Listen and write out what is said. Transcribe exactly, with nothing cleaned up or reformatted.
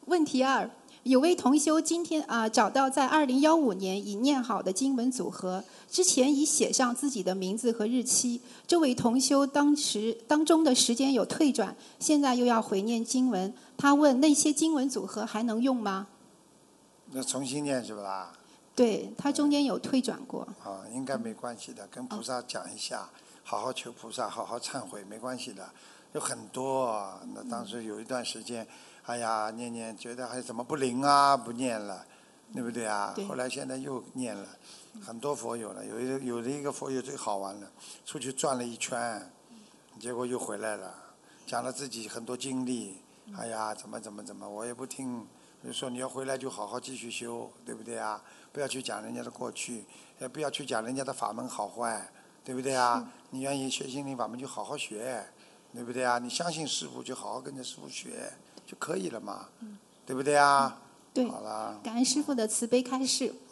问题二，有位同修今天啊、找到在二零幺五年已念好的经文组合，之前已写上自己的名字和日期。这位同修当时当中的时间有退转，现在又要回念经文。他问那些经文组合还能用吗？ 那重新念是不啦？ 对，他中间有退转过。 啊，应该没关系的，跟菩萨讲一下，好好求菩萨，好好忏悔，没关系的。有很多，那当时有一段时间，哎呀，念念觉得还怎么不灵啊，不念了，对不对啊？ 对后来现在又念了，很多佛友了，有一个有的一个佛友最好玩了，出去转了一圈，结果又回来了，讲了自己很多经历，哎呀，怎么怎么怎么，我也不听，就说你要回来就好好继续修，对不对啊？不要去讲人家的过去，也不要去讲人家的法门好坏，对不对啊？你愿意学心灵法门就好好学，对不对啊？你相信师父就好好跟着师父学就可以了嘛，对不对啊？ 对好了， 感恩师父的慈悲开示。